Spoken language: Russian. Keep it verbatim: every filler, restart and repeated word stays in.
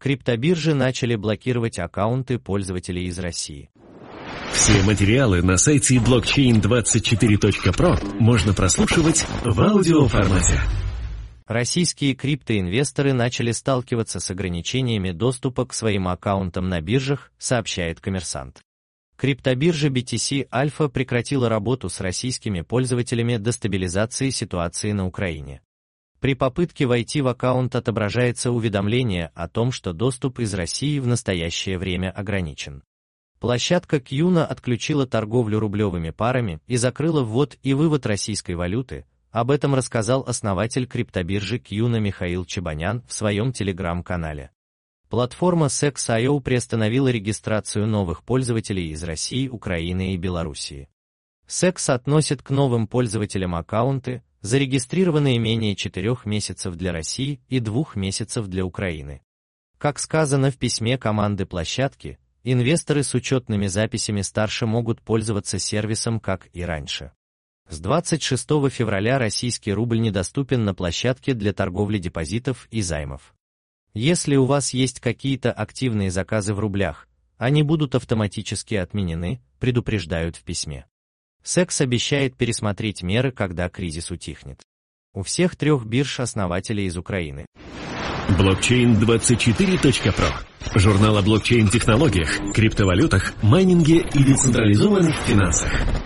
Криптобиржи начали блокировать аккаунты пользователей из России. Все материалы на сайте блокчейн двадцать четыре точка про можно прослушивать в аудиоформате. Российские криптоинвесторы начали сталкиваться с ограничениями доступа к своим аккаунтам на биржах, сообщает Коммерсант. Криптобиржа би ти си Альфа прекратила работу с российскими пользователями до стабилизации ситуации на Украине. При попытке войти в аккаунт отображается уведомление о том, что доступ из России в настоящее время ограничен. Площадка Кьюна отключила торговлю рублевыми парами и закрыла ввод и вывод российской валюты. Об этом рассказал основатель криптобиржи Кьюна Михаил Чебанян в своем телеграм-канале. Платформа секс точка ай о приостановила регистрацию новых пользователей из России, Украины и Белоруссии. секс относит к новым пользователям аккаунты, зарегистрированные менее четырех месяцев для России и двух месяцев для Украины. Как сказано в письме команды площадки, инвесторы с учетными записями старше могут пользоваться сервисом, как и раньше. С двадцать шестого февраля российский рубль недоступен на площадке для торговли депозитов и займов. Если у вас есть какие-то активные заказы в рублях, они будут автоматически отменены, предупреждают в письме. секс обещает пересмотреть меры, когда кризис утихнет. У всех трех бирж основатели из Украины. блокчейн двадцать четыре точка про. Журнал о блокчейн-технологиях, криптовалютах, майнинге и децентрализованных финансах.